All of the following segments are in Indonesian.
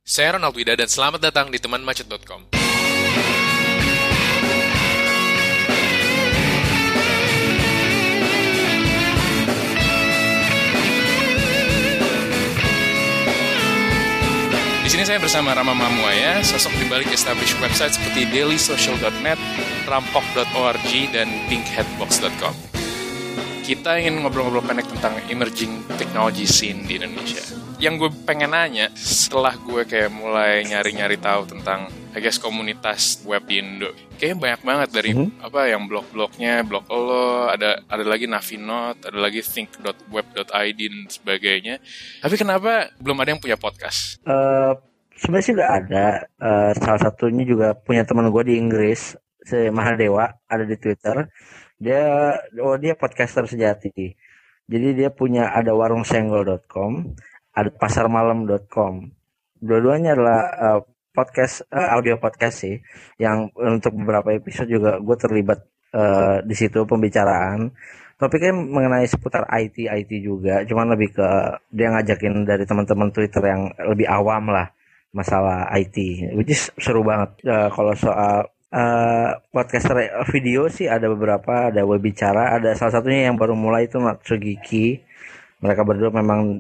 Saya Ronald Wida dan selamat datang di temanmacet.com. Di sini saya bersama Rama Mamuaya, sosok di balik established website seperti dailysocial.net, rampok.org, dan pinkheadbox.com. Kita ingin ngobrol-ngobrol pendek tentang emerging technology scene di Indonesia. Yang gue pengen nanya, setelah gue kayak mulai nyari-nyari tahu tentang, I guess, komunitas web di Indo, kayaknya banyak banget dari yang blog-blognya, blog lo, ada lagi Navinot, ada lagi think.web.id dan sebagainya. Tapi kenapa belum ada yang punya podcast? Sebenarnya sih udah ada. Salah satunya juga punya teman gue di Inggris, si Mahadewa, ada di Twitter. Dia podcaster sejati. Jadi dia punya ada warungsenggol.com, ada pasarmalam.com. Dua-duanya adalah audio podcast sih, yang untuk beberapa episode juga gue terlibat di situ pembicaraan. Topiknya mengenai seputar IT juga, cuman lebih ke dia ngajakin dari teman-teman Twitter yang lebih awam lah masalah IT, which is seru banget. Kalau soal podcaster video sih ada beberapa, ada Webicara, ada salah satunya yang baru mulai itu Natsugiki. Mereka berdua memang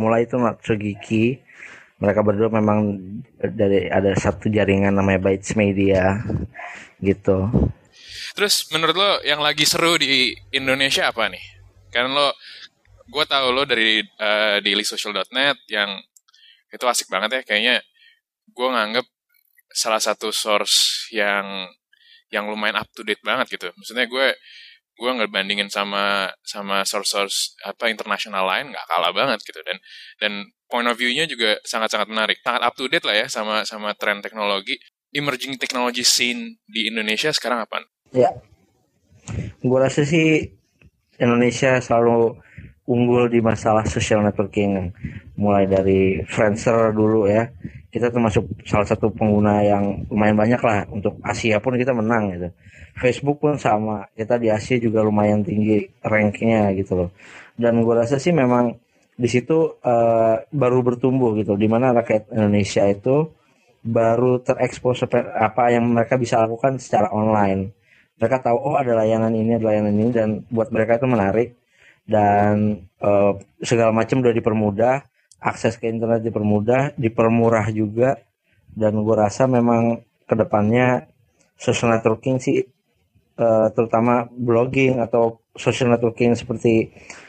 dari ada satu jaringan namanya Bytes Media gitu. Terus menurut lo yang lagi seru di Indonesia apa nih? Karena gue tahu lo dari dailysocial.net yang itu asik banget ya. Kayaknya gue nganggep salah satu source yang lumayan up to date banget gitu. Maksudnya gue ngebandingin sama source internasional lain nggak kalah banget gitu, dan point of view-nya juga sangat-sangat menarik, sangat up to date lah ya sama tren teknologi. Emerging technology scene di Indonesia sekarang apa? Ya, gue rasa sih Indonesia selalu unggul di masalah social networking, mulai dari Friendster dulu ya. Kita termasuk salah satu pengguna yang lumayan banyak lah. Untuk Asia pun kita menang gitu. Facebook pun sama, kita di Asia juga lumayan tinggi rankingnya gitu loh. Dan gue rasa sih memang di situ baru bertumbuh gitu, dimana rakyat Indonesia itu baru terekspos apa yang mereka bisa lakukan secara online. Mereka tahu ada layanan ini, dan buat mereka itu menarik, dan segala macam udah dipermudah, akses ke internet dipermurah juga. Dan gue rasa memang kedepannya social networking sih, terutama blogging atau social networking seperti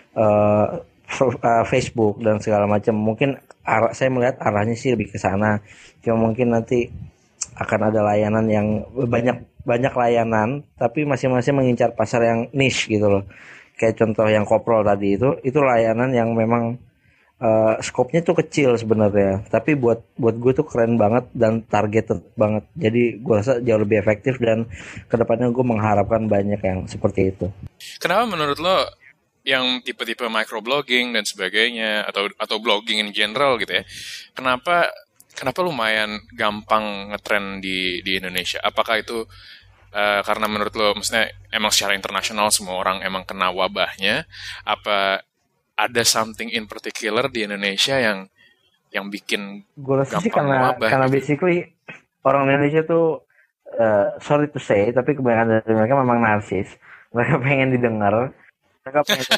Facebook dan segala macam, mungkin saya melihat arahnya sih lebih ke sana. Cuma mungkin nanti akan ada layanan yang banyak layanan, tapi masing-masing mengincar pasar yang niche gitu loh. Kayak contoh yang Koprol tadi itu layanan yang memang skopnya tuh kecil sebenarnya, tapi buat gue tuh keren banget dan targeted banget. Jadi gue rasa jauh lebih efektif, dan kedepannya gue mengharapkan banyak yang seperti itu. Kenapa menurut lo yang tipe-tipe microblogging dan sebagainya atau blogging in general gitu ya, kenapa lumayan gampang ngetren di Indonesia? Apakah itu karena menurut lo, maksudnya emang secara internasional semua orang emang kena wabahnya, apa ada something in particular di Indonesia yang bikin gue rasa sih karena gitu? Basically orang Indonesia tuh sorry to say, tapi kebanyakan dari mereka memang narsis. Mereka pengen didengar, mereka pengen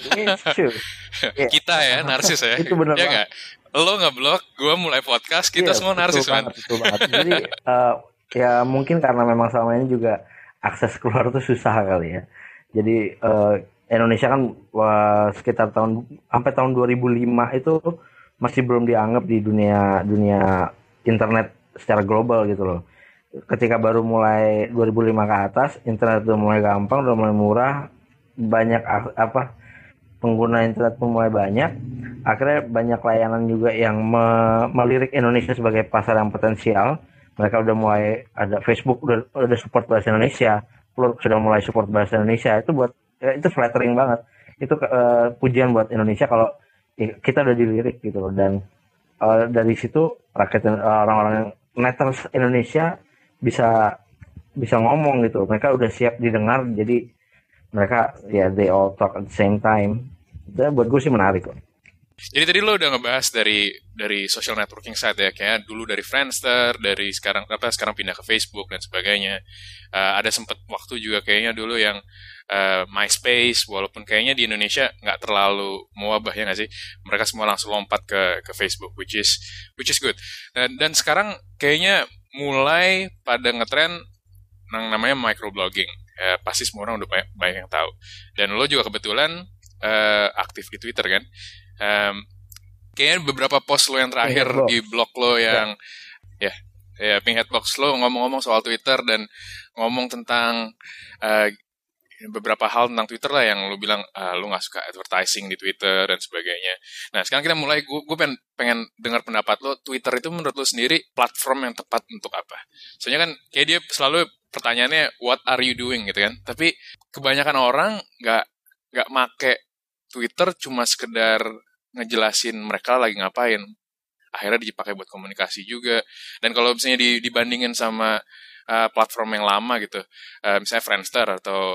kita ya narsis ya. Itu benar ya nggak? Lo ngeblog, gue mulai podcast, kita semua narsis kan. Betul banget. Jadi ya mungkin karena memang selama ini juga akses keluar tuh susah kali ya. Jadi Indonesia kan sekitar sampai tahun 2005 itu masih belum dianggap di dunia internet secara global gitu loh. Ketika baru mulai 2005 ke atas, internet udah mulai gampang, udah mulai murah, banyak pengguna internet pun mulai banyak. Akhirnya banyak layanan juga yang melirik Indonesia sebagai pasar yang potensial. Mereka udah mulai ada Facebook udah support bahasa Indonesia, Plurk sudah mulai support bahasa Indonesia. Itu flattering banget. Itu pujian buat Indonesia kalau kita udah dilirik gitu loh. Dan dari situ rakyat orang-orang netters Indonesia bisa ngomong gitu. Mereka udah siap didengar, jadi mereka they all talk at the same time. Itu buat gue sih menarik kok. Jadi tadi lo udah ngebahas dari social networking site ya, kayak dulu dari Friendster, dari sekarang pindah ke Facebook dan sebagainya. Ada sempet waktu juga kayaknya dulu yang MySpace, walaupun kayaknya di Indonesia nggak terlalu mewabah ya nggak sih. Mereka semua langsung lompat ke Facebook, which is good. Dan sekarang kayaknya mulai pada ngetren yang namanya microblogging. Pasti semua orang udah banyak yang tahu. Dan lo juga kebetulan aktif di Twitter kan. Kayaknya beberapa post lo yang terakhir di blog lo yang ya Pinkhead Box lo ngomong-ngomong soal Twitter dan ngomong tentang beberapa hal tentang Twitter lah yang lo bilang lo nggak suka advertising di Twitter dan sebagainya. Nah sekarang kita mulai, gue pengen dengar pendapat lo. Twitter itu menurut lo sendiri platform yang tepat untuk apa? Soalnya kan kayak dia selalu pertanyaannya what are you doing gitu kan. Tapi kebanyakan orang nggak make Twitter cuma sekedar ngejelasin mereka lagi ngapain. Akhirnya dipakai buat komunikasi juga. Dan kalau misalnya dibandingin sama platform yang lama gitu, misalnya Friendster atau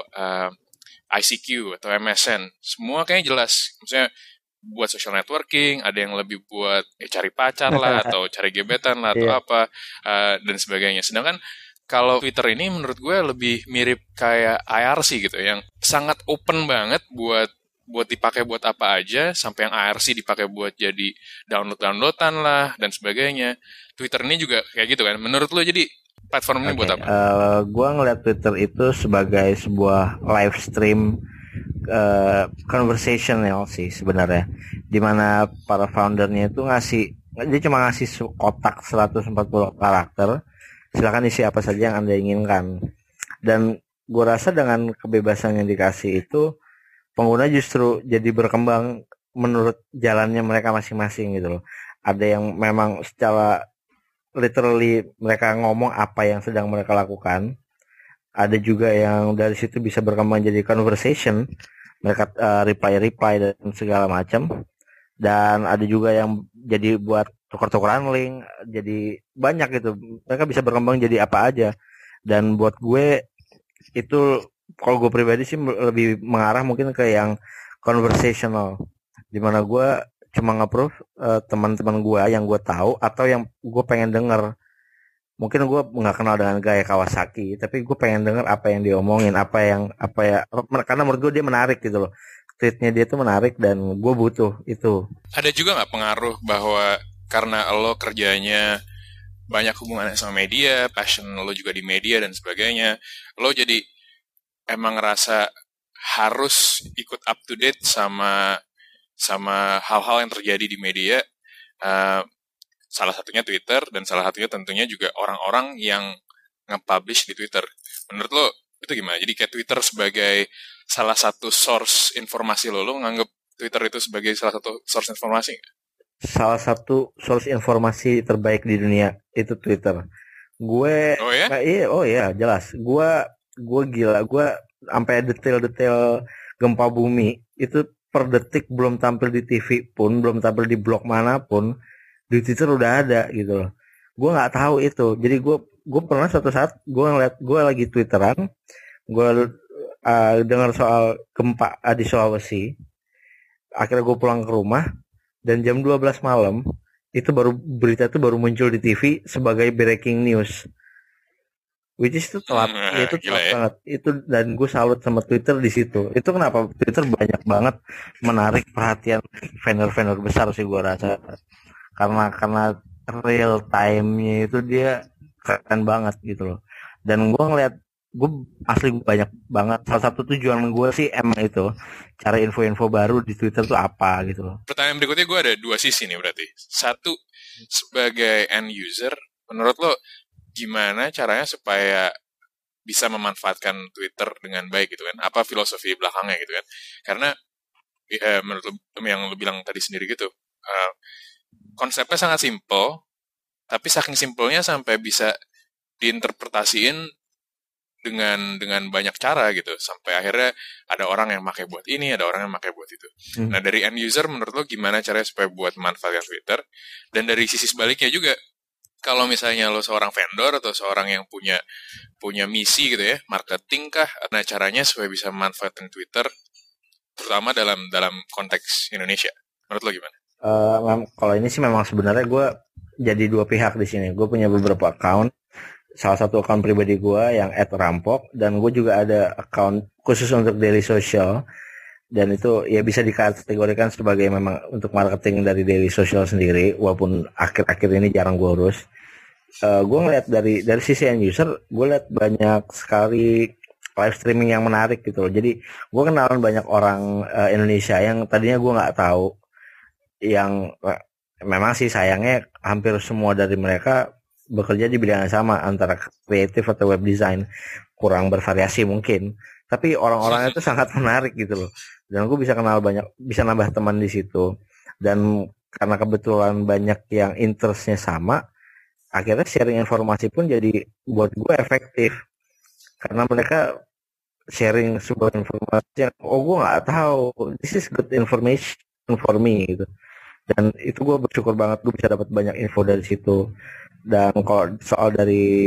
ICQ atau MSN, semua kayaknya jelas. Misalnya buat social networking, ada yang lebih buat cari pacar lah, atau cari gebetan lah, atau apa, dan sebagainya. Sedangkan kalau Twitter ini menurut gue lebih mirip kayak IRC gitu, yang sangat open banget buat dipakai buat apa aja, sampai yang IRC dipakai buat jadi downloadan lah dan sebagainya. Twitter ini juga kayak gitu kan. Menurut lo jadi platform ini buat apa? Gua ngeliat Twitter itu sebagai sebuah live stream conversational sih sebenarnya, dimana para foundernya itu dia cuma ngasih kotak 140 karakter, silakan isi apa saja yang Anda inginkan. Dan gua rasa dengan kebebasan yang dikasih itu, pengguna justru jadi berkembang menurut jalannya mereka masing-masing gitu loh. Ada yang memang secara literally mereka ngomong apa yang sedang mereka lakukan. Ada juga yang dari situ bisa berkembang jadi conversation. Mereka reply dan segala macam. Dan ada juga yang jadi buat tukar-tukaran link. Jadi banyak gitu. Mereka bisa berkembang jadi apa aja. Dan buat gue itu, kalau gue pribadi sih lebih mengarah mungkin ke yang conversational, dimana gue cuma nge-approve teman-teman gue yang gue tahu atau yang gue pengen denger. Mungkin gue nggak kenal dengan gaya Kawasaki, tapi gue pengen denger apa yang diomongin, karena menurut gue dia menarik gitu loh. Tweetnya dia tuh menarik dan gue butuh itu. Ada juga nggak pengaruh bahwa karena lo kerjanya banyak hubungannya sama media, passion lo juga di media dan sebagainya, lo jadi emang ngerasa harus ikut up to date sama hal-hal yang terjadi di media, salah satunya Twitter, dan salah satunya tentunya juga orang-orang yang nge-publish di Twitter. Menurut lo itu gimana? Jadi kayak Twitter sebagai salah satu source informasi lo nganggap Twitter itu sebagai salah satu source informasi? Salah satu source informasi terbaik di dunia itu Twitter. Gue iya jelas. Gue gila, gue sampai detail-detail gempa bumi itu per detik belum tampil di TV pun, belum tampil di blog manapun, di Twitter udah ada gitu loh. Gue nggak tahu itu. Jadi gue pernah suatu saat gue ngeliat, gue lagi Twitteran, gue dengar soal gempa di Sulawesi. Akhirnya gue pulang ke rumah dan jam 12 malam itu berita itu baru muncul di TV sebagai breaking news. Which is itu telat banget. Itu, dan gue salut sama Twitter di situ. Itu kenapa Twitter banyak banget menarik perhatian vendor-vendor besar sih gue rasa. Karena real time-nya itu dia keren banget gitu loh. Dan gue ngeliat, gue asli banyak banget. Salah satu tujuan gue sih emang itu, cari info-info baru di Twitter tuh apa gitu loh. Pertanyaan berikutnya gue ada dua sisi nih berarti. Satu, sebagai end user, menurut lo gimana caranya supaya bisa memanfaatkan Twitter dengan baik gitu kan? Apa filosofi belakangnya gitu kan? Karena menurut lo, yang lo bilang tadi sendiri gitu, konsepnya sangat simple, tapi saking simpelnya sampai bisa diinterpretasiin dengan banyak cara gitu, sampai akhirnya ada orang yang pakai buat ini, ada orang yang pakai buat itu. Nah dari end user menurut lo gimana caranya supaya buat memanfaatkan Twitter? Dan dari sisi sebaliknya juga, kalau misalnya lo seorang vendor atau seorang yang punya misi gitu ya, marketing kah, nah caranya supaya bisa memanfaatkan Twitter, terutama dalam konteks Indonesia, menurut lo gimana? Kalau ini sih memang sebenarnya gue jadi dua pihak di sini. Gue punya beberapa account. Salah satu account pribadi gue yang @rampok, dan gue juga ada account khusus untuk Daily Social, dan itu ya bisa dikategorikan sebagai memang untuk marketing dari Daily Social sendiri, walaupun akhir-akhir ini jarang gue urus. Gue ngeliat dari sisi end user, gue liat banyak sekali live streaming yang menarik gitu loh. Jadi gue kenalan banyak orang Indonesia yang tadinya gue nggak tahu, yang memang sih sayangnya hampir semua dari mereka bekerja di bidang yang sama, antara kreatif atau web design, kurang bervariasi mungkin, tapi orang-orangnya itu sangat menarik gitu loh, dan gue bisa kenal banyak, bisa nambah teman di situ, dan karena kebetulan banyak yang interestnya sama, akhirnya sharing informasi pun jadi buat gue efektif, karena mereka sharing sebuah informasi yang gue nggak tahu, this is good information for me gitu, dan itu gue bersyukur banget gue bisa dapat banyak info dari situ. Dan kalau soal dari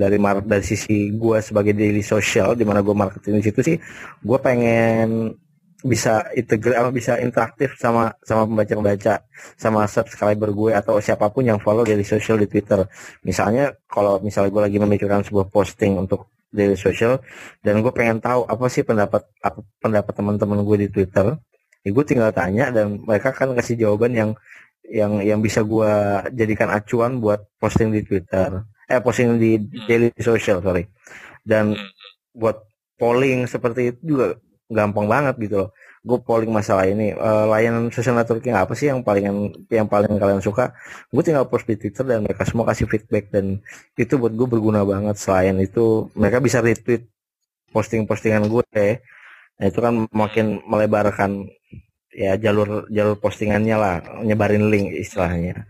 sisi gue sebagai Daily Social, di mana gue marketing di situ sih, gue pengen bisa bisa interaktif sama pembaca-pembaca, sama subscriber gue atau siapapun yang follow Daily Social di Twitter. Misalnya kalau misalnya gue lagi memikirkan sebuah posting untuk Daily Social, dan gue pengen tahu apa sih pendapat teman-teman gue di Twitter, ya gue tinggal tanya dan mereka kan kasih jawaban yang bisa gue jadikan acuan buat posting di Twitter, posting di Daily Social, sorry. Dan buat polling seperti itu juga gampang banget gitu loh. Gue polling masalah ini, layanan social networking apa sih yang paling kalian suka, gue tinggal post di Twitter dan mereka semua kasih feedback, dan itu buat gue berguna banget. Selain itu mereka bisa retweet postingan gue, nah itu kan makin melebarkan ya jalur postingannya lah, nyebarin link istilahnya.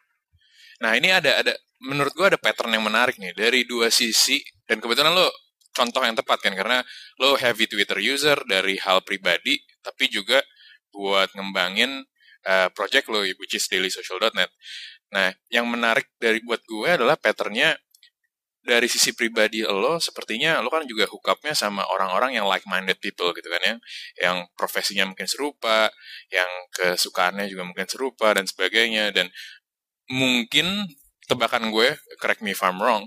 Nah ini ada menurut gue ada pattern yang menarik nih dari dua sisi, dan kebetulan lo contoh yang tepat kan, karena lo heavy Twitter user dari hal pribadi, tapi juga buat ngembangin project lo, which is dailysocial.net. Nah yang menarik dari buat gue adalah patternnya dari sisi pribadi lo, sepertinya lo kan juga hook up-nya sama orang-orang yang like-minded people gitu kan, yang profesinya mungkin serupa, yang kesukaannya juga mungkin serupa dan sebagainya, dan mungkin tebakan gue, correct me if I'm wrong,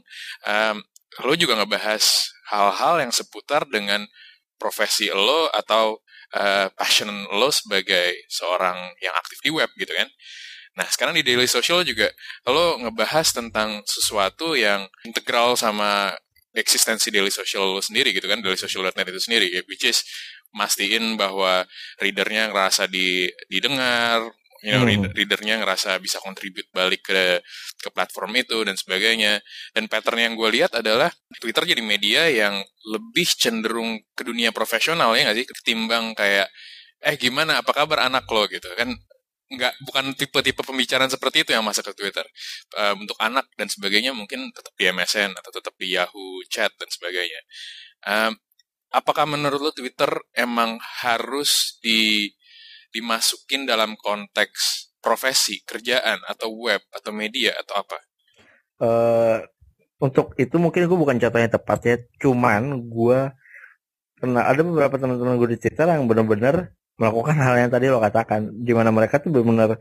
lo juga ngebahas hal-hal yang seputar dengan profesi lo atau passion lo sebagai seorang yang aktif di web gitu kan. Nah, sekarang di Daily Social juga lo ngebahas tentang sesuatu yang integral sama eksistensi Daily Social lo sendiri gitu kan, dailysocial.net itu sendiri, which is mastiin bahwa readernya ngerasa didengar, readernya ngerasa bisa kontribut balik ke platform itu dan sebagainya. Dan pattern yang gue lihat adalah Twitter jadi media yang lebih cenderung ke dunia profesional, ya nggak sih, ketimbang kayak gimana, apa kabar anak lo gitu kan. Bukan tipe-tipe pembicaraan seperti itu yang masuk ke Twitter. Untuk anak dan sebagainya mungkin tetap di MSN atau tetap di Yahoo Chat dan sebagainya. Apakah menurut lo Twitter emang harus dimasukin dalam konteks profesi, kerjaan, atau web, atau media, atau apa? Untuk itu mungkin gue bukan contohnya tepat ya, cuman gue ada beberapa teman-teman gue di Twitter yang benar-benar melakukan hal yang tadi lo katakan, di mana mereka tuh benar-benar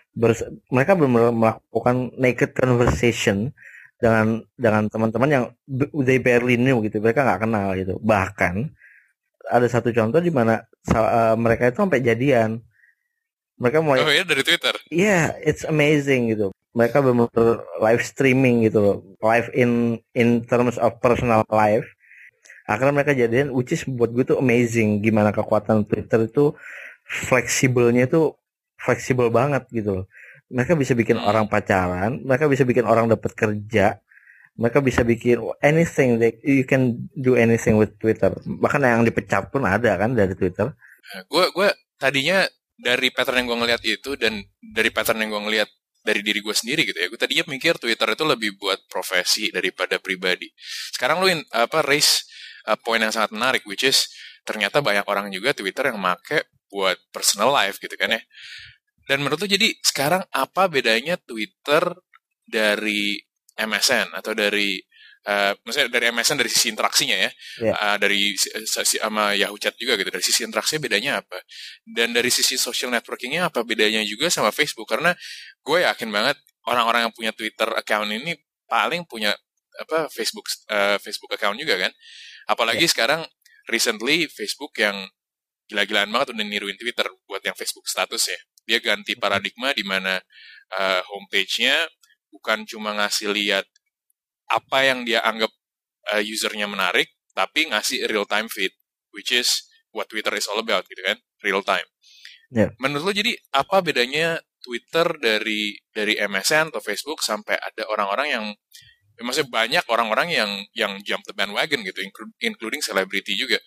melakukan naked conversation dengan teman-teman yang they barely knew gitu, mereka nggak kenal gitu. Bahkan ada satu contoh di mana mereka itu sampai jadian. Mereka mulai dari Twitter. Yeah, it's amazing gitu. Mereka benar-benar live streaming gitu loh, live in terms of personal life. Akhirnya mereka jadian, which is buat gue tuh amazing gimana kekuatan Twitter itu fleksibelnya itu fleksibel banget gitu loh. Mereka bisa bikin orang pacaran, mereka bisa bikin orang dapat kerja, mereka bisa bikin anything, you can do anything with Twitter. Bahkan yang dipecat pun ada kan dari Twitter. Gue tadinya dari pattern yang gue ngeliat itu, dan dari pattern yang gue ngeliat dari diri gue sendiri gitu ya, gue tadinya mikir Twitter itu lebih buat profesi daripada pribadi. Sekarang lu raise poin yang sangat menarik, which is ternyata banyak orang juga Twitter yang make buat personal life gitu kan ya. Dan menurut lu jadi sekarang apa bedanya Twitter dari MSN atau dari maksudnya dari MSN dari sisi interaksinya ya, Ya. dari sama Yahoo Chat juga gitu, dari sisi interaksinya bedanya apa, dan dari sisi social networkingnya apa bedanya juga sama Facebook, karena gue yakin banget orang-orang yang punya Twitter account ini paling punya Facebook account juga kan, apalagi sekarang recently Facebook yang gila-gilaan banget udah niruin Twitter buat yang Facebook status ya. Dia ganti paradigma di mana homepage-nya bukan cuma ngasih lihat apa yang dia anggap usernya menarik, tapi ngasih real time feed, which is what Twitter is all about gitu kan, real time. Yeah. Menurut lo jadi apa bedanya Twitter dari MSN atau Facebook sampai ada orang-orang yang maksudnya banyak orang-orang yang jump the bandwagon gitu, including selebriti juga.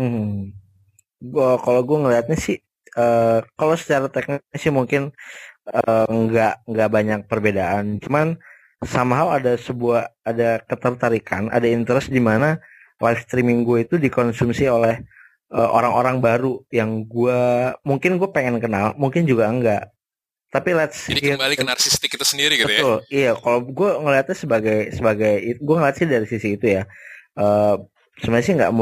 Kalau gue ngelihatnya sih, kalau secara teknis sih mungkin nggak banyak perbedaan. Cuman somehow ada ketertarikan, ada interest di mana live streaming gue itu dikonsumsi oleh orang-orang baru yang mungkin gue pengen kenal, mungkin juga enggak. Tapi jadi kembali ke narsistik itu sendiri gitu. Betul, ya. Iya, kalau gue ngelihatnya sebagai gue ngeliat sih dari sisi itu ya. Sebenarnya sih nggak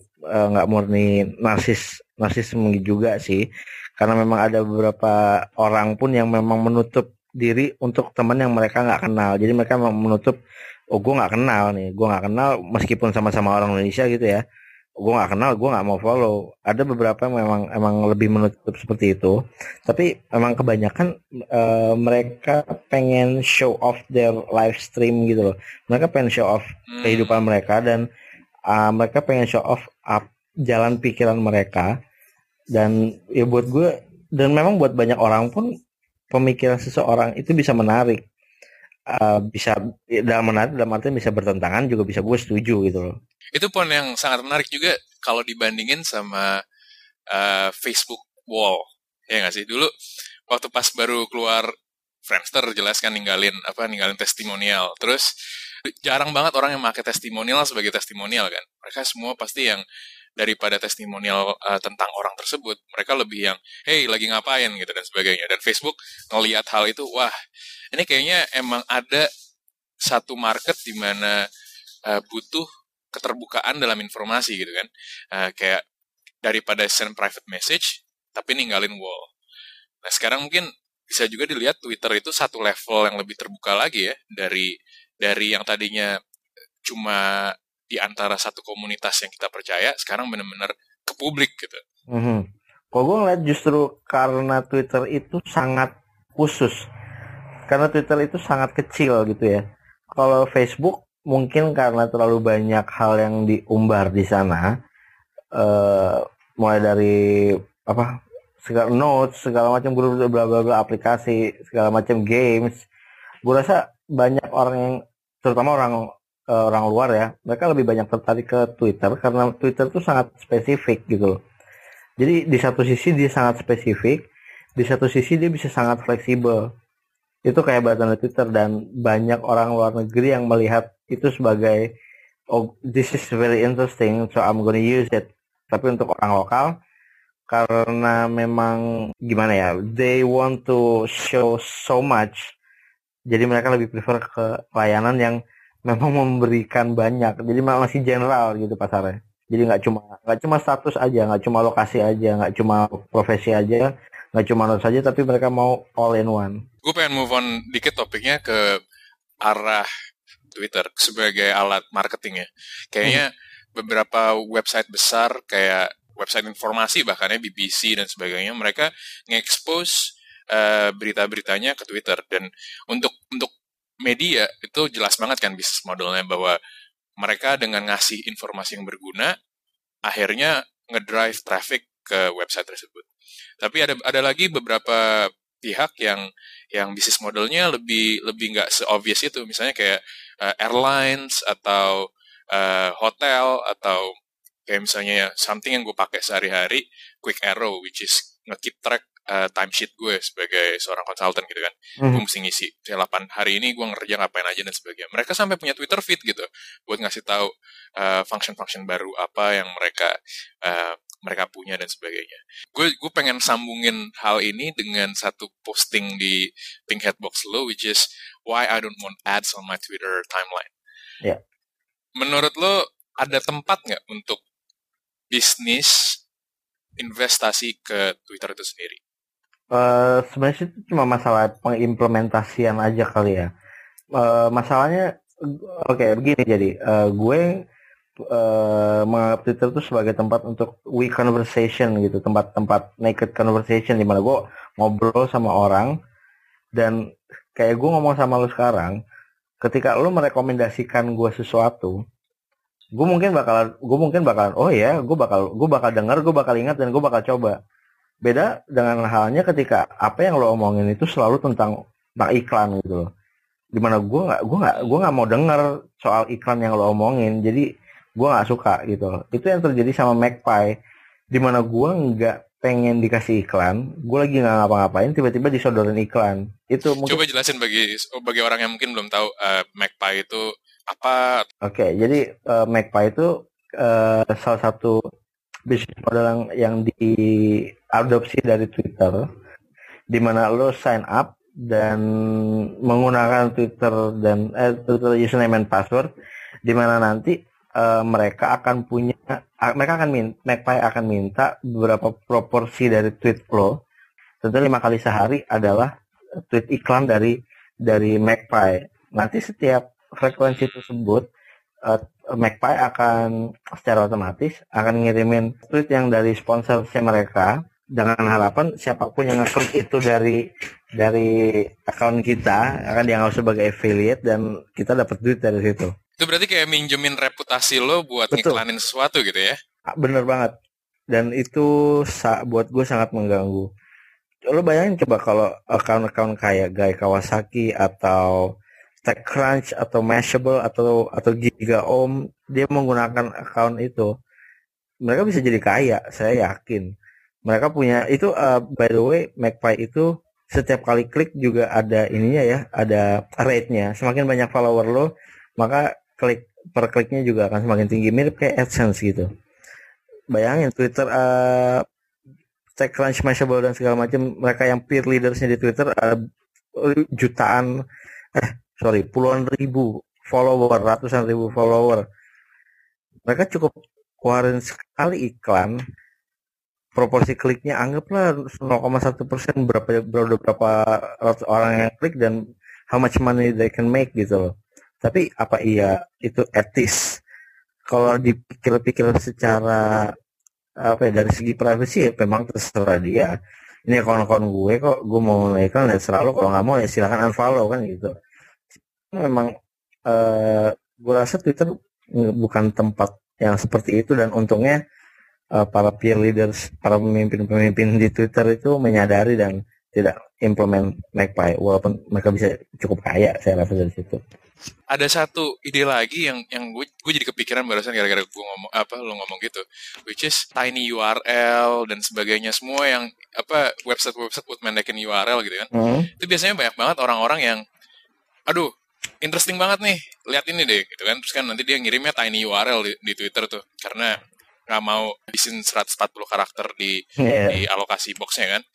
murni narsisme juga sih, karena memang ada beberapa orang pun yang memang menutup diri untuk teman yang mereka nggak kenal. Jadi mereka menutup, gue nggak kenal meskipun sama-sama orang Indonesia gitu ya. Gue nggak kenal, gue nggak mau follow. Ada beberapa yang emang lebih menutup seperti itu. Tapi emang kebanyakan mereka pengen show off their live stream gitu loh. Mereka pengen show off kehidupan mereka, dan mereka pengen show off jalan pikiran mereka. Dan ya buat gue, dan memang buat banyak orang pun pemikiran seseorang itu bisa menarik. Bisa dalam artian bisa bertentangan juga, bisa, gue setuju gitu loh. Itu poin yang sangat menarik juga kalau dibandingin sama Facebook Wall, ya nggak sih? Dulu waktu pas baru keluar Friendster, jelas kan ninggalin testimonial. Terus jarang banget orang yang pakai testimonial sebagai testimonial kan. Mereka semua pasti yang daripada testimonial tentang orang tersebut, mereka lebih yang hey lagi ngapain gitu dan sebagainya. Dan Facebook ngelihat hal itu, wah ini kayaknya emang ada satu market di mana butuh keterbukaan dalam informasi gitu kan, kayak daripada send private message tapi ninggalin wall. Nah sekarang mungkin bisa juga dilihat Twitter itu satu level yang lebih terbuka lagi ya, dari yang tadinya cuma di antara satu komunitas yang kita percaya, sekarang benar-benar ke publik gitu. Kalau gue ngeliat justru karena Twitter itu sangat khusus, karena Twitter itu sangat kecil gitu ya. Kalau Facebook mungkin karena terlalu banyak hal yang diumbar di sana, mulai dari segala notes, segala macam grup, bla bla bla, aplikasi, segala macam games. Gue rasa banyak orang yang, terutama orang luar ya, mereka lebih banyak tertarik ke Twitter karena Twitter itu sangat spesifik gitu loh. Jadi di satu sisi dia sangat spesifik, di satu sisi dia bisa sangat fleksibel. Itu kehebatan Twitter, dan banyak orang luar negeri yang melihat itu sebagai, oh this is very interesting, so I'm gonna use it. Tapi untuk orang lokal, karena memang gimana ya, they want to show so much, jadi mereka lebih prefer ke layanan yang memang memberikan banyak. Jadi masih general gitu pasarnya. Jadi nggak cuma status aja, nggak cuma lokasi aja, nggak cuma profesi aja, nggak cuma notes saja, tapi mereka mau all in one. Gue pengen move on dikit topiknya ke arah Twitter sebagai alat marketing ya. Kayaknya beberapa website besar kayak website informasi, bahkan BBC dan sebagainya, mereka nge-expose berita-beritanya ke Twitter. Dan untuk media itu jelas banget kan bisnis modelnya, bahwa mereka dengan ngasih informasi yang berguna akhirnya ngedrive traffic ke website tersebut. Tapi ada lagi beberapa pihak yang bisnis modelnya lebih nggak se-obvious itu, misalnya kayak airlines atau hotel, atau kayak misalnya something yang gue pakai sehari-hari, Quick Arrow, which is nge-keep track timesheet gue sebagai seorang konsultan gitu kan. Gue mesti ngisi 8 hari ini gue ngerja ngapain aja dan sebagainya. Mereka sampai punya Twitter feed gitu buat ngasih tahu function-function baru apa yang mereka punya dan sebagainya. Gue pengen sambungin hal ini dengan satu posting di Pinkhead Box lo, which is why I don't want ads on my Twitter timeline. Yeah. menurut lo ada tempat nggak untuk bisnis investasi ke Twitter itu sendiri? Sebenarnya itu cuma masalah pengimplementasian aja kali ya. Masalahnya, oke, begini. Jadi gue menganggap Twitter itu sebagai tempat untuk we conversation gitu, tempat naked conversation di mana gue ngobrol sama orang, dan kayak gue ngomong sama lu sekarang, ketika lu merekomendasikan gue sesuatu, gue mungkin bakalan oh ya, gue bakal dengar, gue bakal ingat, dan gue bakal coba. Beda dengan halnya ketika apa yang lo omongin itu selalu tentang iklan gitu loh. Dimana gue nggak mau dengar soal iklan yang lo omongin, jadi gue nggak suka gitu loh. Itu yang terjadi sama Magpie, dimana gue nggak pengen dikasih iklan, gue lagi nggak ngapa-ngapain, tiba-tiba disodorin iklan. Itu mungkin. Coba jelasin bagi orang yang mungkin belum tahu Magpie itu apa. Oke, jadi Magpie itu salah satu bisnis model yang diadopsi dari Twitter, di mana lo sign up dan menggunakan Twitter dan Twitter username and password, di mana nanti mereka akan Magpie akan minta beberapa proporsi dari tweet lo. Tentu 5 kali sehari adalah tweet iklan dari Magpie. Nanti setiap frekuensi tersebut Magpie akan secara otomatis akan ngirimin tweet yang dari sponsornya mereka, dengan harapan siapapun yang nge-click itu dari akun kita akan dianggap sebagai affiliate dan kita dapat duit dari situ. Itu berarti kayak minjemin reputasi lo buat ngiklanin sesuatu gitu ya? Bener banget. Dan itu buat gue sangat mengganggu. Lo bayangin coba kalau akun-akun kayak Guy Kawasaki atau TechCrunch atau Mashable atau GigaOM, dia menggunakan akun itu, mereka bisa jadi kaya, saya yakin. Mereka punya itu, by the way, Magpie itu setiap kali klik juga ada ininya ya, ada rate-nya. Semakin banyak follower lo, maka per kliknya juga akan semakin tinggi, mirip kayak AdSense gitu. Bayangin Twitter, TechCrunch, Mashable dan segala macam, mereka yang peer leadersnya di Twitter puluhan ribu follower, ratusan ribu follower. Mereka cukup keluarin sekali iklan, proporsi kliknya anggaplah 0,1%, berapa ratus orang yang klik dan how much money they can make gitu loh. Tapi apa iya itu etis? Kalau dipikir-pikir secara dari segi privacy, ya memang terserah dia. Ini akun-akun gue kok, gue mau iklan ya terserah lo, kalau nggak mau ya silakan unfollow kan gitu. Memang gue rasa Twitter bukan tempat yang seperti itu, dan untungnya para peer leaders, para pemimpin di Twitter itu menyadari dan tidak implement Magpie, walaupun mereka bisa cukup kaya, saya rasa dari situ. Ada satu ide lagi yang gue jadi kepikiran barusan gara-gara gue lo ngomong gitu, which is tiny URL dan sebagainya, semua yang website buat mendekin URL gitu kan. Itu biasanya banyak banget orang-orang yang aduh interesting banget nih, lihat ini deh gitu kan, terus kan nanti dia ngirimnya tiny URL di Twitter tuh karena nggak mau habisin 140 karakter di alokasi boxnya kan.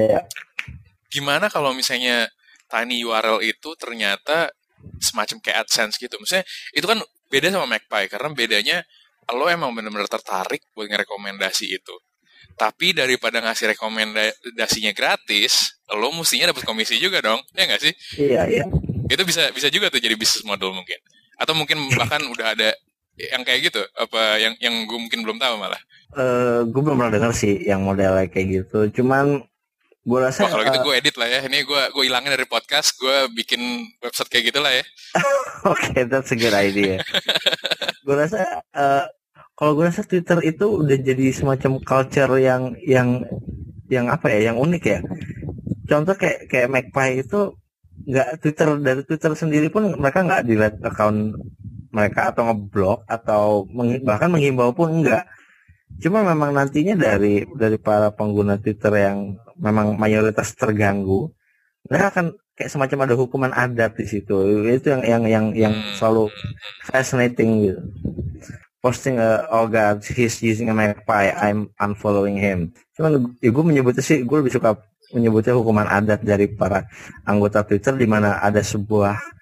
Gimana kalau misalnya tiny URL itu ternyata semacam kayak AdSense gitu? Maksudnya itu kan beda sama Magpie, karena bedanya lo emang benar-benar tertarik buat ngerekomendasi itu, tapi daripada ngasih rekomendasinya gratis, lo mestinya dapat komisi juga dong, ya nggak sih? Iya. Itu bisa juga tuh jadi bisnis model mungkin, atau mungkin bahkan udah ada yang kayak gitu, apa yang gue mungkin belum tahu malah. Gue belum pernah dengar sih yang modelnya kayak gitu, cuman gue rasa kalau gitu gue edit lah ya, ini gue hilangin dari podcast, gue bikin website kayak gitulah ya. Okay, that's a good idea. Gue rasa kalau gue rasa Twitter itu udah jadi semacam culture yang apa ya, yang unik ya. Contoh kayak Magpie itu nggak dari Twitter sendiri pun mereka nggak delete account mereka atau ngeblok atau bahkan menghimbau pun enggak. Cuma memang nantinya dari para pengguna Twitter yang memang mayoritas terganggu, mereka akan kayak semacam ada hukuman adat di situ. Itu yang selalu fascinating gitu. Posting oh god, he's using a Magpie, I'm unfollowing him. Cuman gue menyebutnya sih, gue lebih suka menyebutnya hukuman adat dari para anggota Twitter, di mana ada sebuah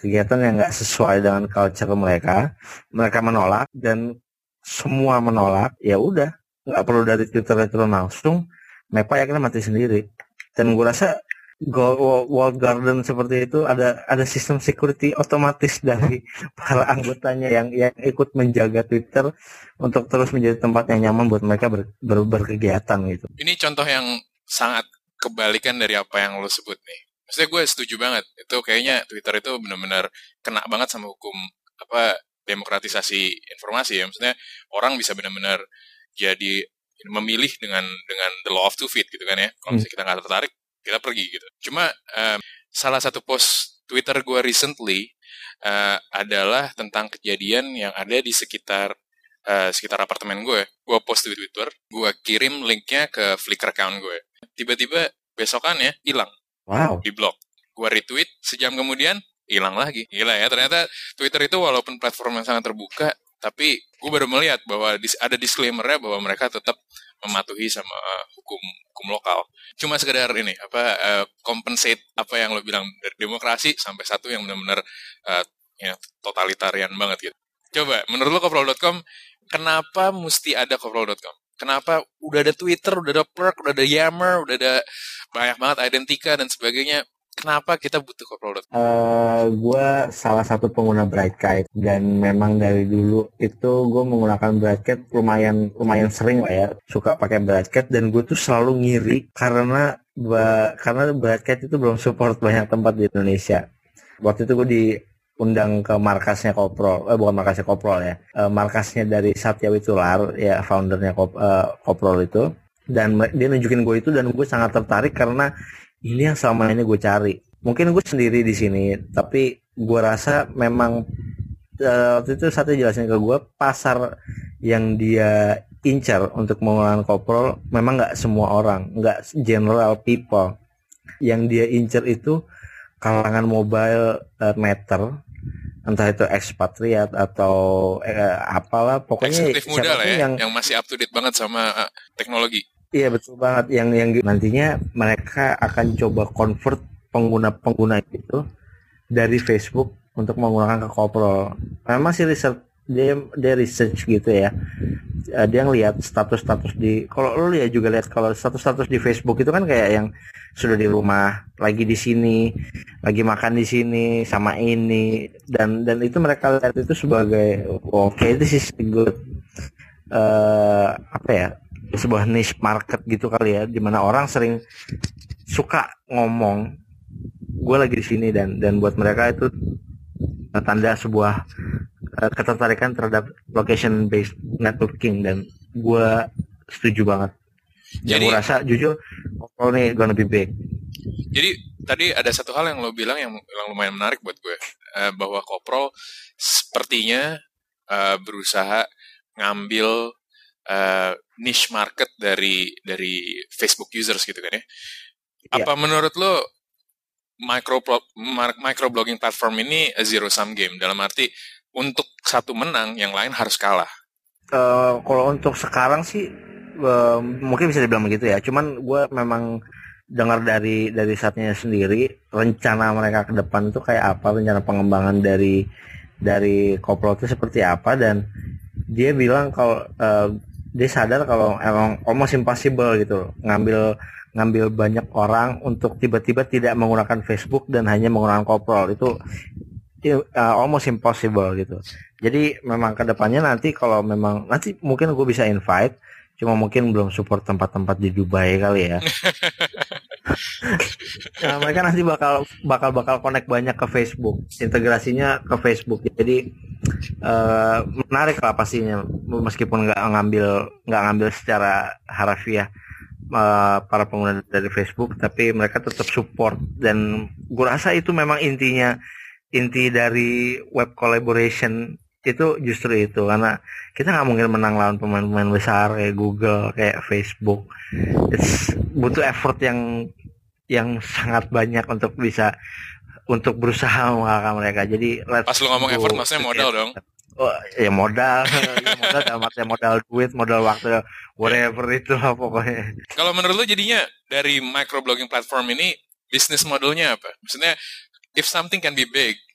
kegiatan yang nggak sesuai dengan culture mereka menolak dan semua menolak, ya udah nggak perlu dari Twitter itu langsung, Mepa akhirnya mati sendiri. Dan gue rasa walled garden seperti itu ada sistem security otomatis dari para anggotanya yang ikut menjaga Twitter untuk terus menjadi tempat yang nyaman buat mereka berkegiatan gitu. Ini contoh yang sangat kebalikan dari apa yang lo sebut nih. Maksudnya gue setuju banget. Itu kayaknya Twitter itu benar-benar kena banget sama hukum demokratisasi informasi ya. Maksudnya orang bisa benar-benar jadi memilih dengan the law of two feet gitu kan ya. Kalau misalnya kita nggak tertarik, kita pergi gitu. Cuma salah satu post Twitter gue recently adalah tentang kejadian yang ada di sekitar apartemen gue. Gue post di Twitter, gue kirim linknya ke Flickr account gue. Tiba-tiba besokannya hilang. Wow. Di blok. Gue retweet, sejam kemudian hilang lagi. Gila ya, ternyata Twitter itu walaupun platform yang sangat terbuka, tapi gue baru melihat bahwa ada disclaimer-nya bahwa mereka tetap mematuhi sama hukum lokal. Cuma sekedar ini compensate apa yang lo bilang dari demokrasi sampai satu yang benar-benar totalitarian banget gitu. Coba menurut lo koprol.com kenapa mesti ada koprol.com? Kenapa udah ada Twitter, udah ada Plurk, udah ada Yammer, udah ada banyak banget Identika dan sebagainya. Kenapa kita butuh koprol.com? Gue salah satu pengguna Brightkite dan memang dari dulu itu gue menggunakan Brightkite lumayan sering lah ya, suka pakai Brightkite dan gue tuh selalu ngiri karena Brightkite itu belum support banyak tempat di Indonesia. Waktu itu gue diundang ke markasnya Koprol, bukan markasnya Koprol ya, markasnya dari Satya Witular ya, foundernya Koprol itu, dan dia nunjukin gue itu dan gue sangat tertarik karena ini yang selama ini gue cari. Mungkin gue sendiri di sini, tapi gue rasa memang waktu itu Satya jelasin ke gue pasar yang dia incar untuk menggunakan Koprol memang nggak semua orang, nggak general people. Yang dia incar itu kalangan mobile meter, entah itu ekspatriat atau apalah, pokoknya eksekutif muda lah ya, yang masih up to date banget sama teknologi. Iya betul banget, yang nantinya mereka akan coba convert pengguna itu dari Facebook untuk menggunakan ke Koprol. Memang sih dia research gitu ya. Dia ngelihat status di, kalau lu ya juga lihat kalau status di Facebook itu kan kayak yang sudah di rumah, lagi di sini, lagi makan di sini sama ini, dan itu mereka lihat itu sebagai this is good sebuah niche market gitu kali ya, dimana orang sering suka ngomong gue lagi di sini, dan buat mereka itu tanda sebuah ketertarikan terhadap location based networking, dan gue setuju banget. Jadi gue rasa jujur Koprol nih gonna be big. Jadi tadi ada satu hal yang lo bilang yang lumayan menarik buat gue, bahwa Koprol sepertinya berusaha ngambil niche market dari Facebook users gitu kan ya. Apa menurut lo microblogging platform ini a zero sum game, dalam arti untuk satu menang yang lain harus kalah? Kalau untuk sekarang sih mungkin bisa dibilang begitu ya. Cuman gue memang dengar dari Satya sendiri rencana mereka ke depan itu kayak apa, rencana pengembangan dari Koprol itu seperti apa, dan dia bilang kalau dia sadar kalau emang almost impossible gitu ngambil banyak orang untuk tiba-tiba tidak menggunakan Facebook dan hanya menggunakan Koprol, itu almost impossible gitu. Jadi memang kedepannya nanti kalau memang nanti mungkin gue bisa invite, cuma mungkin belum support tempat-tempat di Dubai kali ya. Nah, mereka nanti bakal connect banyak ke Facebook, integrasinya ke Facebook. Jadi menarik lah pastinya, meskipun nggak ngambil secara harafiah para pengguna dari Facebook, tapi mereka tetap support, dan gue rasa itu memang inti dari web collaboration itu justru itu, karena kita nggak mungkin menang lawan pemain-pemain besar kayak Google, kayak Facebook. Butuh effort yang sangat banyak untuk berusaha mengalahkan mereka. Jadi pas lu ngomong effort maksudnya modal dong. Oh ya modal, modal duit, modal waktu, whatever itu lah pokoknya. Kalau menurut lu jadinya dari microblogging platform ini bisnis modelnya apa? Maksudnya if something can be big,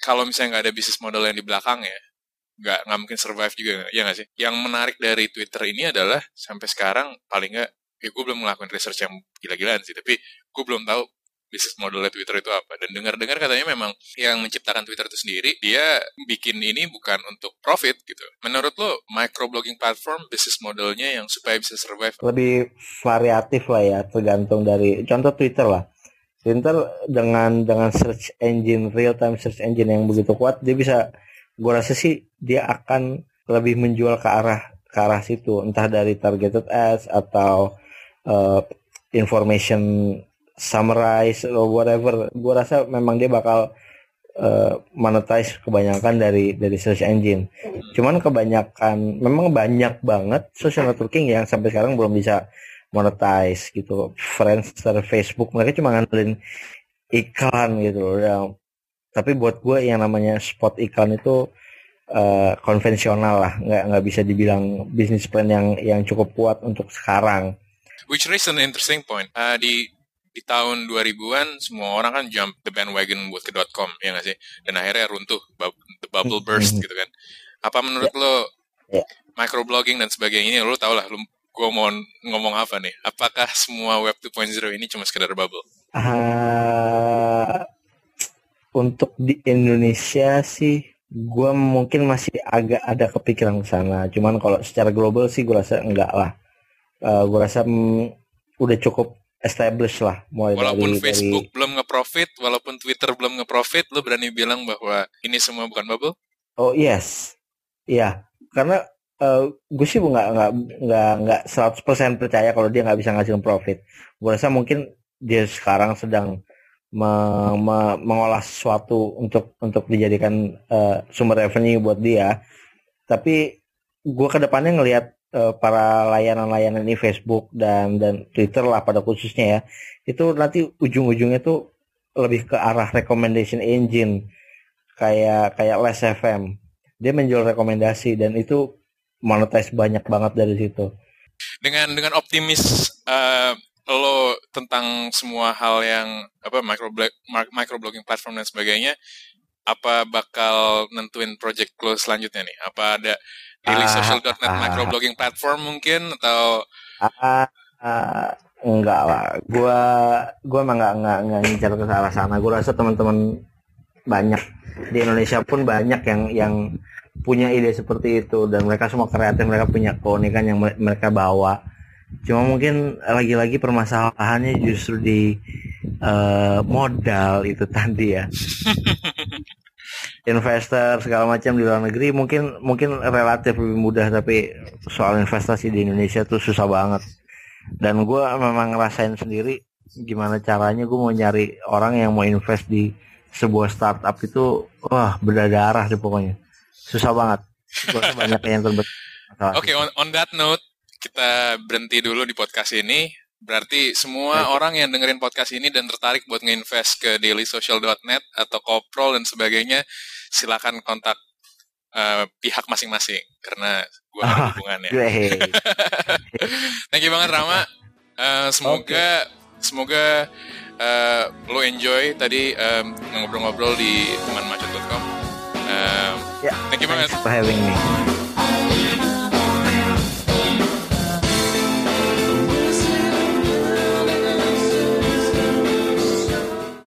kalau misalnya nggak ada bisnis model yang di belakangnya, nggak mungkin survive juga, ya nggak sih? Yang menarik dari Twitter ini adalah sampai sekarang paling nggak, gue belum ngelakuin research yang gila-gilaan sih, tapi gue belum tahu bisnis modelnya Twitter itu apa. Dan dengar-dengar katanya memang yang menciptakan Twitter itu sendiri, dia bikin ini bukan untuk profit gitu. Menurut lo, microblogging platform bisnis modelnya yang supaya bisa survive? Lebih variatif lah ya, tergantung dari contoh Twitter lah. Twitter dengan search engine, real time search engine yang begitu kuat, dia bisa, gue rasa sih dia akan lebih menjual ke arah situ, entah dari targeted ads atau information summarize or whatever. Gue rasa memang dia bakal monetize kebanyakan dari search engine. Cuman kebanyakan, memang banyak banget social networking yang sampai sekarang belum bisa monetize gitu. Friendster, Facebook, mereka cuma ngandelin iklan gitu loh. Tapi buat gue yang namanya spot iklan itu konvensional lah, nggak bisa dibilang bisnis plan yang cukup kuat untuk sekarang. Which raised an interesting point. Di tahun 2000-an semua orang kan jump the bandwagon buat ke .com, ya nggak sih? Dan akhirnya runtuh, the bubble burst gitu kan. Apa menurut lo microblogging dan sebagainya ini, lo tau lah, gue mau ngomong apa nih? Apakah semua Web 2.0 ini cuma sekedar bubble? Untuk di Indonesia sih, gue mungkin masih agak ada kepikiran ke sana. Cuman kalau secara global sih gue rasa enggak lah. Gue rasa udah cukup established lah. Walaupun Facebook belum nge-profit, walaupun Twitter belum nge-profit, lo berani bilang bahwa ini semua bukan bubble? Oh yes, iya. Karena gue sih nggak 100% percaya kalau dia nggak bisa ngasilin profit. Gue rasa mungkin dia sekarang sedang mengolah sesuatu untuk dijadikan sumber revenue buat dia. Tapi gue kedepannya ngelihat para layanan ini Facebook dan Twitter lah pada khususnya ya, itu nanti ujung-ujungnya tuh lebih ke arah recommendation engine kayak Last FM. Dia menjual rekomendasi dan itu monetize banyak banget dari situ. Dengan optimis lo tentang semua hal yang microblogging platform dan sebagainya, apa bakal nentuin project lo selanjutnya nih? Apa ada dailysocial.net microblogging platform mungkin atau enggak lah. Gua emang enggak ngincar ke arah sana. Gua rasa teman-teman banyak di Indonesia pun banyak yang punya ide seperti itu dan mereka semua kreatif, mereka punya keunikan yang mereka bawa. Cuma mungkin lagi-lagi permasalahannya justru di modal itu tadi ya. Investor segala macam di luar negeri mungkin relatif lebih mudah, tapi soal investasi di Indonesia tuh susah banget. Dan gue memang ngerasain sendiri gimana caranya gue mau nyari orang yang mau invest di sebuah startup itu, wah berdarah deh pokoknya, susah banget. Gue banyak yang terbetul. Oke, on that note kita berhenti dulu di podcast ini. Berarti semua orang yang dengerin podcast ini dan tertarik buat nge-invest ke dailysocial.net atau Koprol dan sebagainya, silakan kontak pihak masing-masing karena gue ada hubungannya. Thank you banget Rama. Semoga lo enjoy tadi ngobrol-ngobrol di temanmacet.com. Thank you banget for having me.